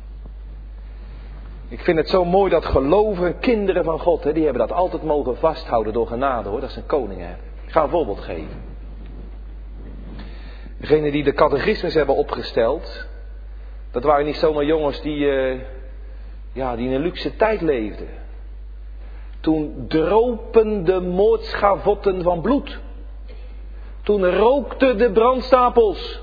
Ik vind het zo mooi dat gelovigen, kinderen van God, hè, die hebben dat altijd mogen vasthouden door genade, hoor, dat ze een koning hebben. Ik ga een voorbeeld geven. Degenen die de catechismus hebben opgesteld, dat waren niet zomaar jongens die, uh, ja, die in een luxe tijd leefden. Toen dropen de moordschavotten van bloed. Toen rookten de brandstapels.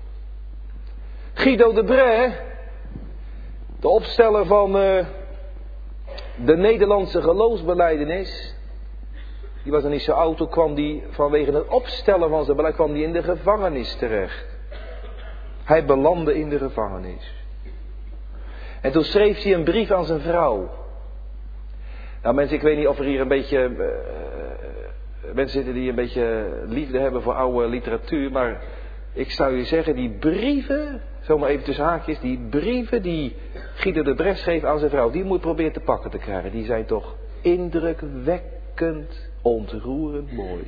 Guido de Brès, de opsteller van uh, de Nederlandse geloofsbelijdenis, die was nog niet zo oud, toen kwam die vanwege het opstellen van zijn beleid kwam die in de gevangenis terecht. Hij belandde in de gevangenis. En toen schreef hij een brief aan zijn vrouw. Nou mensen, ik weet niet of er hier een beetje uh, mensen zitten die een beetje liefde hebben voor oude literatuur, maar ik zou je zeggen, die brieven, zomaar even tussen haakjes, die brieven die Guido de Brès schreef aan zijn vrouw, die moet je proberen te pakken te krijgen. Die zijn toch indrukwekkend, ontroerend mooi.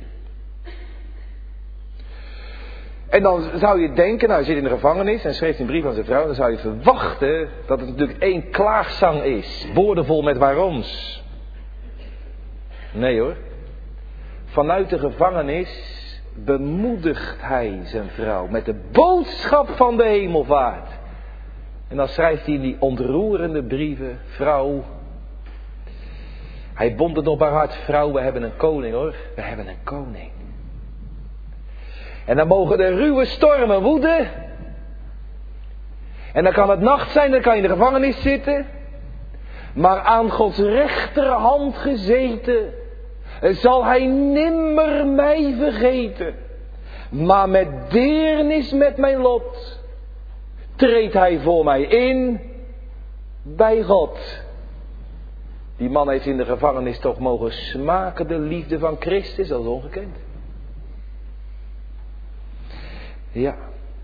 En dan zou je denken, nou hij zit in de gevangenis en schreef een brief aan zijn vrouw, dan zou je verwachten dat het natuurlijk één klaagzang is, woordenvol met waaroms. Nee hoor. Vanuit de gevangenis bemoedigt hij zijn vrouw met de boodschap van de hemelvaart. En dan schrijft hij in die ontroerende brieven: vrouw, hij bond het op haar hart, vrouw, we hebben een koning hoor, we hebben een koning. En dan mogen de ruwe stormen woeden. En dan kan het nacht zijn, dan kan je in de gevangenis zitten. Maar aan Gods rechterhand gezeten zal hij nimmer mij vergeten. Maar met deernis met mijn lot treedt hij voor mij in bij God. Die man heeft in de gevangenis toch mogen smaken de liefde van Christus als ongekend. Ja.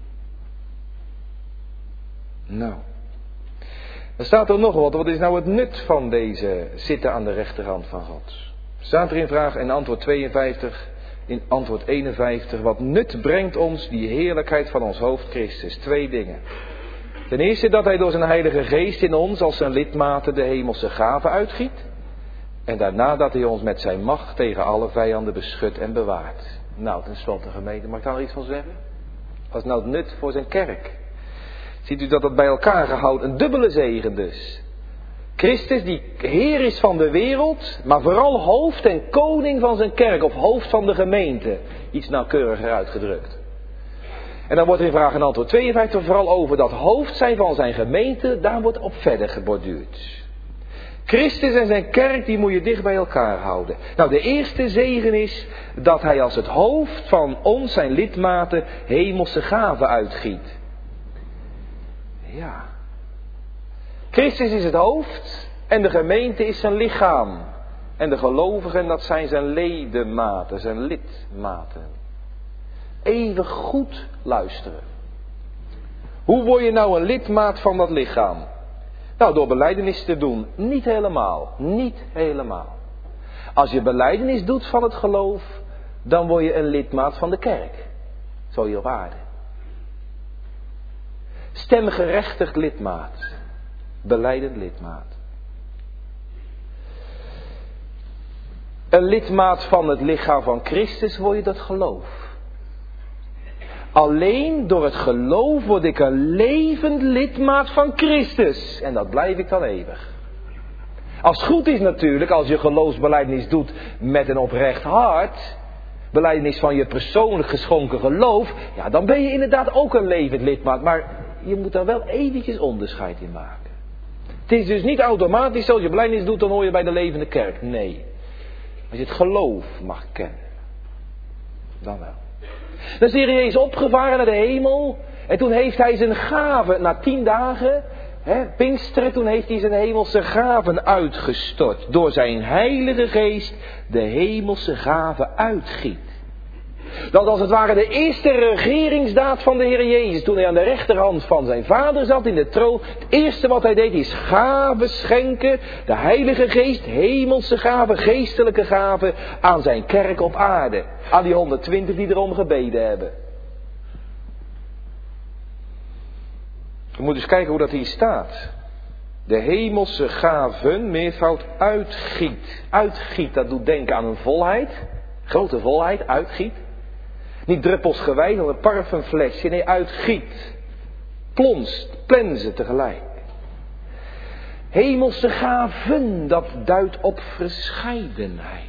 Nou. Er staat er nog wat. Wat is nou het nut van deze zitten aan de rechterhand van God? Staat er in vraag en antwoord tweeënvijftig, in antwoord eenenvijftig. Wat nut brengt ons die heerlijkheid van ons hoofd Christus? Twee dingen. Ten eerste dat hij door zijn heilige geest in ons als zijn lidmaten de hemelse gaven uitgiet. En daarna dat hij ons met zijn macht tegen alle vijanden beschut en bewaart. Nou, tenslotte gemeente, mag ik daar nog iets van zeggen? Wat is nou het nut voor zijn kerk? Ziet u dat dat bij elkaar gehoudt, een dubbele zegen dus. Christus die Heer is van de wereld, maar vooral hoofd en koning van zijn kerk, of hoofd van de gemeente. Iets nauwkeuriger uitgedrukt. En dan wordt er in vraag en antwoord tweeënvijftig vooral over dat hoofd zijn van zijn gemeente, daar wordt op verder geborduurd. Christus en zijn kerk, die moet je dicht bij elkaar houden. Nou, de eerste zegen is dat hij als het hoofd van ons, zijn lidmaten, hemelse gaven uitgiet. Ja. Christus is het hoofd en de gemeente is zijn lichaam. En de gelovigen, dat zijn zijn ledematen, zijn lidmaten. Even goed luisteren. Hoe word je nou een lidmaat van dat lichaam? Nou, door belijdenis te doen. Niet helemaal. Niet helemaal. Als je belijdenis doet van het geloof, dan word je een lidmaat van de kerk. Zo hier op aarde. Stemgerechtigd lidmaat. Belijdend lidmaat. een lidmaat van het lichaam van Christus word je door het geloof. Alleen door het geloof word ik een levend lidmaat van Christus. En dat blijf ik dan eeuwig. Als het goed is natuurlijk, als je geloofsbelijdenis doet met een oprecht hart, belijdenis van je persoonlijk geschonken geloof, ja, dan ben je inderdaad ook een levend lidmaat. Maar je moet daar wel eventjes onderscheid in maken. Het is dus niet automatisch zo, als je belijdenis doet, dan hoor je bij de levende kerk. Nee. Als je het geloof mag kennen, dan wel. Dan is de Heer Jezus opgevaren naar de hemel. En toen heeft hij zijn gaven, na tien dagen, hè, Pinksteren, toen heeft hij zijn hemelse gaven uitgestort. Door zijn heilige geest de hemelse gaven uitgiet. Dat als het ware de eerste regeringsdaad van de Heer Jezus. Toen hij aan de rechterhand van zijn vader zat in de troon. Het eerste wat hij deed is gaven schenken. De heilige geest, hemelse gaven, geestelijke gaven aan zijn kerk op aarde. Aan die honderdtwintig die erom gebeden hebben. We moeten eens kijken hoe dat hier staat. De hemelse gaven, meervoud, uitgiet. Uitgiet, dat doet denken aan een volheid. Grote volheid, uitgiet. Niet druppelsgewijs, als een parfumflesje. Nee, uitgiet. Plonst, plensen tegelijk. Hemelse gaven, dat duidt op verscheidenheid.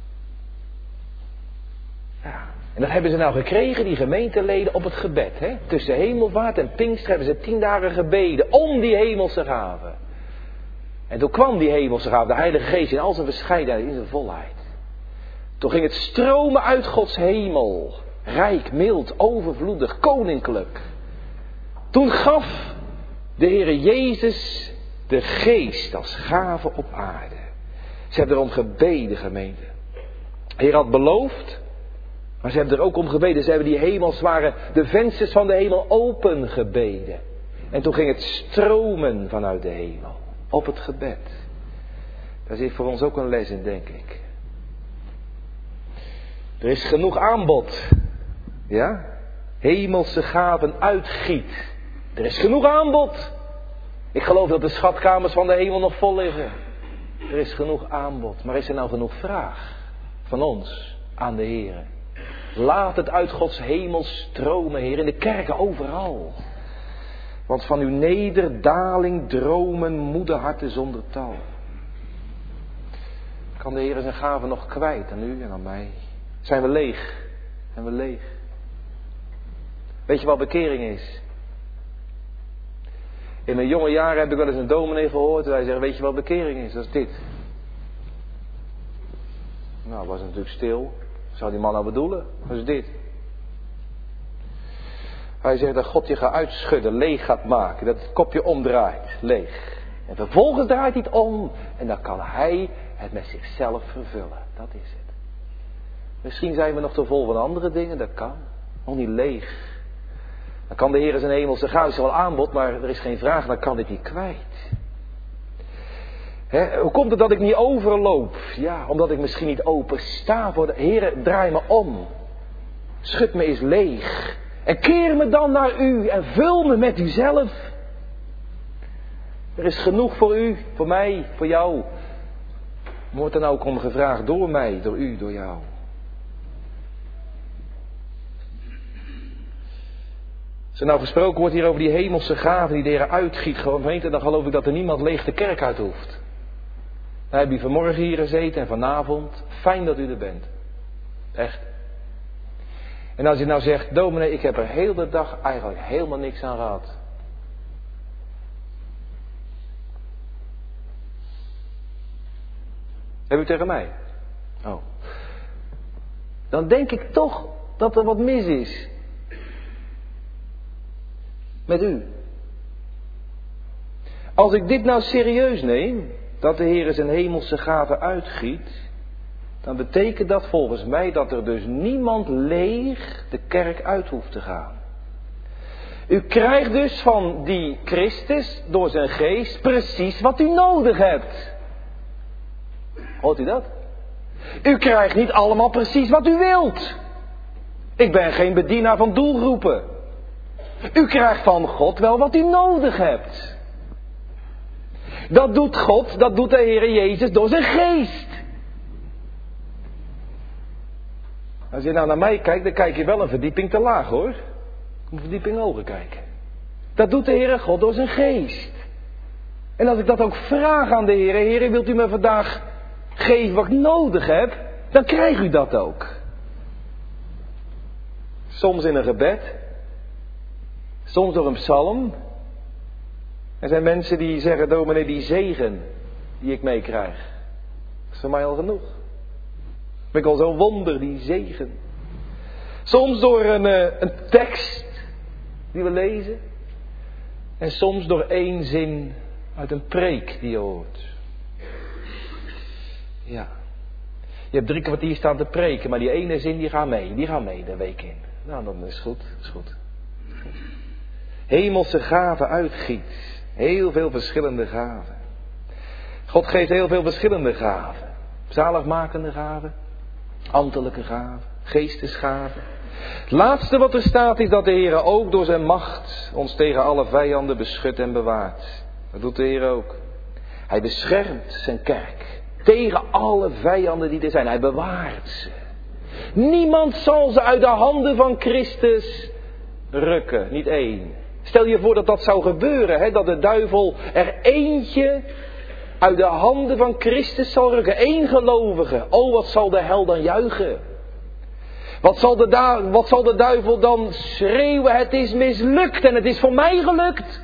Ja, en dat hebben ze nou gekregen, die gemeenteleden, op het gebed. Hè? Tussen hemelvaart en Pinkster hebben ze tien dagen gebeden om die hemelse gaven. En toen kwam die hemelse gave, de Heilige Geest, in al zijn verscheidenheid, in zijn volheid. Toen ging het stromen uit Gods hemel. Rijk, mild, overvloedig, koninklijk. Toen gaf de Heere Jezus de geest als gave op aarde. Ze hebben erom gebeden, gemeente. De Heer had beloofd, maar ze hebben er ook om gebeden. Ze hebben die hemels, waren de vensters van de hemel open gebeden. En toen ging het stromen vanuit de hemel. Op het gebed. Daar zit voor ons ook een les in, denk ik. Er is genoeg aanbod. Ja? Hemelse gaven uitgiet. Er is genoeg aanbod. Ik geloof dat de schatkamers van de hemel nog vol liggen. Er is genoeg aanbod. Maar is er nou genoeg vraag van ons aan de Heer? Laat het uit Gods hemel stromen, Heer. In de kerken overal. Want van uw nederdaling dromen moederharten zonder tal. Kan de Heer zijn gaven nog kwijt aan u en aan mij? Zijn we leeg? Zijn we leeg? Weet je wat bekering is? In mijn jonge jaren heb ik wel eens een dominee gehoord. En hij zegt, weet je wat bekering is? Dat is dit. Nou, was het natuurlijk stil. Wat zou die man nou bedoelen? Dat is dit. Hij zegt dat God je gaat uitschudden, leeg gaat maken. Dat het kopje omdraait, leeg. En vervolgens draait hij het om. En dan kan hij het met zichzelf vervullen. Dat is het. Misschien zijn we nog te vol van andere dingen, dat kan. Nog niet leeg. Dan kan de Heer zijn hemelse gaven wel aanbod, maar er is geen vraag, dan kan dit niet kwijt. He, hoe komt het dat ik niet overloop? Ja, omdat ik misschien niet open sta voor de Heer, draai me om. Schud me eens leeg. En keer me dan naar u en vul me met uzelf. Er is genoeg voor u, voor mij, voor jou. Wordt er nou ook om gevraagd door mij, door u, door jou. Als er nou gesproken wordt hier over die hemelse gaven die de Heer uitgiet, gemeente, dan geloof ik dat er niemand leeg de kerk uit hoeft. Dan heb je vanmorgen hier gezeten en vanavond. Fijn dat u er bent. Echt. En als je nou zegt, dominee, ik heb er heel de dag eigenlijk helemaal niks aan gehad. Heb u tegen mij? Oh. Dan denk ik toch dat er wat mis is. Met u. Als ik dit nou serieus neem, dat de Heer zijn hemelse gaven uitgiet, dan betekent dat volgens mij dat er dus niemand leeg de kerk uit hoeft te gaan. U krijgt dus van die Christus door zijn geest precies wat u nodig hebt. Hoort u dat? U krijgt niet allemaal precies wat u wilt. Ik ben geen bedienaar van doelgroepen. U krijgt van God wel wat u nodig hebt. Dat doet God, dat doet de Heer Jezus door zijn geest. Als je nou naar mij kijkt, dan kijk je wel een verdieping te laag hoor. Een verdieping hoger kijken. Dat doet de Heere God door zijn geest. En als ik dat ook vraag aan de Heere, Heere, wilt u me vandaag geven wat ik nodig heb, dan krijgt u dat ook. Soms in een gebed, soms door een psalm. Er zijn mensen die zeggen, dominee, die zegen die ik meekrijg, dat is voor mij al genoeg. Ben ik al zo'n wonder, die zegen. Soms door een, uh, een tekst die we lezen. En soms door één zin uit een preek die je hoort. Ja. Je hebt drie kwartier staan te preken, maar die ene zin die gaat mee. Die gaat mee de week in. Nou, dat is goed. Dat is goed. Hemelse gaven uitgiet. Heel veel verschillende gaven. God geeft heel veel verschillende gaven. Zaligmakende gaven. Ambtelijke gaven. Geestesgaven. Het laatste wat er staat is dat de Heer ook door zijn macht ons tegen alle vijanden beschut en bewaart. Dat doet de Heer ook. Hij beschermt zijn kerk tegen alle vijanden die er zijn. Hij bewaart ze. Niemand zal ze uit de handen van Christus rukken. Niet één. Stel je voor dat dat zou gebeuren. Hè, dat de duivel er eentje uit de handen van Christus zal rukken. Eén gelovige. Oh, wat zal de hel dan juichen. Wat zal, de da- wat zal de duivel dan schreeuwen? Het is mislukt en het is voor mij gelukt.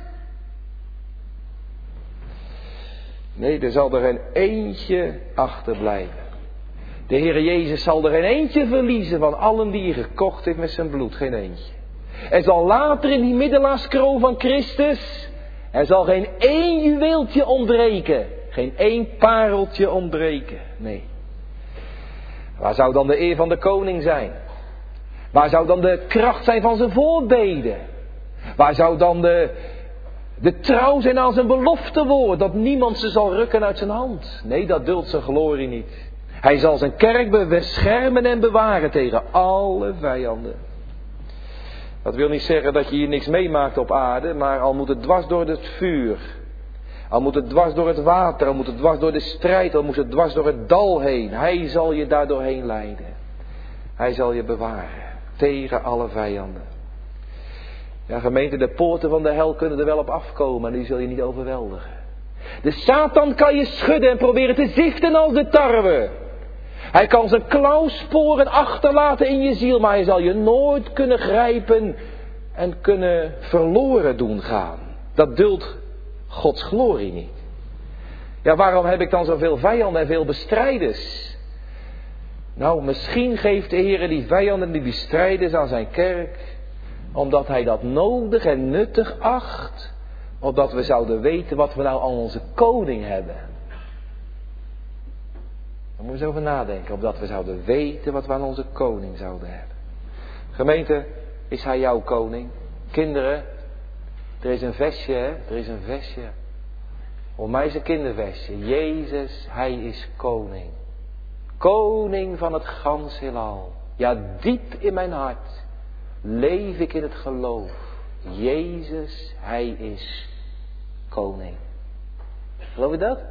Nee, er zal er geen eentje achterblijven. De Heer Jezus zal er geen eentje verliezen van allen die hij gekocht heeft met zijn bloed. Geen eentje. Er zal later in die middelaarskroon van Christus, er zal geen één juweeltje ontbreken. Geen één pareltje ontbreken. Nee. Waar zou dan de eer van de koning zijn? Waar zou dan de kracht zijn van zijn voorbeden? Waar zou dan de, de trouw zijn aan zijn beloftewoord? Dat niemand ze zal rukken uit zijn hand. Nee, dat duldt zijn glorie niet. Hij zal zijn kerk beschermen en bewaren tegen alle vijanden. Dat wil niet zeggen dat je hier niks meemaakt op aarde, maar al moet het dwars door het vuur. Al moet het dwars door het water, al moet het dwars door de strijd, al moet het dwars door het dal heen. Hij zal je daar doorheen leiden. Hij zal je bewaren tegen alle vijanden. Ja, gemeente, de poorten van de hel kunnen er wel op afkomen, maar die zul je niet overweldigen. De Satan kan je schudden en proberen te ziften als de tarwe. Hij kan zijn klauwsporen achterlaten in je ziel, maar hij zal je nooit kunnen grijpen en kunnen verloren doen gaan. Dat duldt Gods glorie niet. Ja, waarom heb ik dan zoveel vijanden en veel bestrijders? Nou, misschien geeft de Heer die vijanden en die bestrijders aan zijn kerk, omdat hij dat nodig en nuttig acht, opdat we zouden weten wat we nou aan onze koning hebben. Daar moeten we eens over nadenken, opdat we zouden weten wat we aan onze koning zouden hebben. Gemeente, is hij jouw koning? Kinderen, er is een vestje, hè? Er is een vestje. Voor mij is een kindervestje. Jezus, hij is koning. Koning van het gans heelal. Ja, diep in mijn hart leef ik in het geloof. Jezus, hij is koning. Geloof je dat?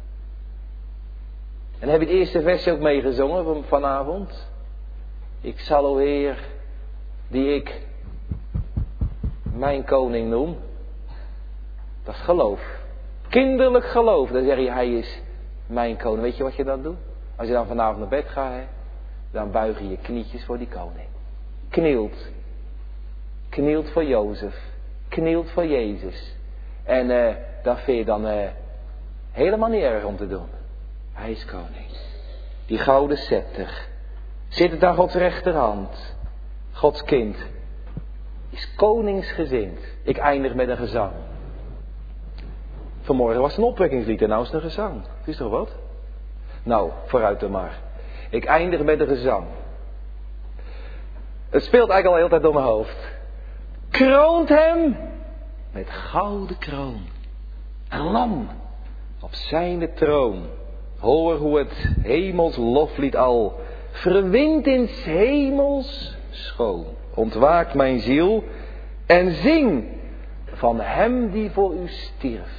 En heb je het eerste versje ook meegezongen van vanavond? Ik zal, o Heer, die ik mijn koning noem. Dat is geloof. Kinderlijk geloof. Dan zeg je, hij is mijn koning. Weet je wat je dan doet? Als je dan vanavond naar bed gaat, hè, dan buig je je knietjes voor die koning. Knielt. Knielt voor Jozef. Knielt voor Jezus. En uh, dat vind je dan uh, helemaal niet erg om te doen. Hij is koning. Die gouden scepter zit het aan Gods rechterhand. Gods kind is koningsgezind. Ik eindig met een gezang. Vanmorgen was het een opwekkingslied en nou is het een gezang. Het is toch wat? Nou, vooruit dan maar. Ik eindig met een gezang. Het speelt eigenlijk al de hele tijd door mijn hoofd. Kroont hem met gouden kroon. Een lam op zijn troon. Hoor hoe het hemels loflied al verwint in 's hemels schoon. Ontwaakt mijn ziel en zing van hem die voor u stierf.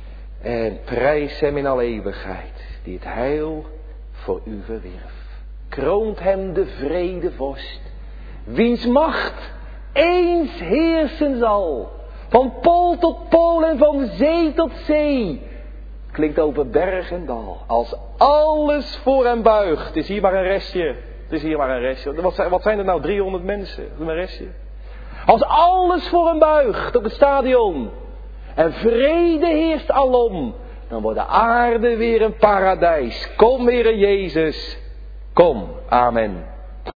En prijs hem in alle eeuwigheid die het heil voor u verwierf. kroont hem de vredevorst, wiens macht eens heersen zal, van pool tot pool en van zee tot zee. Klinkt over berg en dal, als alles voor hem buigt. Het is hier maar een restje, het is hier maar een restje. Wat zijn, wat zijn er nou, driehonderd mensen, dat is een restje. Als alles voor hem buigt op het stadion en vrede heerst alom, dan wordt de aarde weer een paradijs. Kom, Heere Jezus, kom, amen.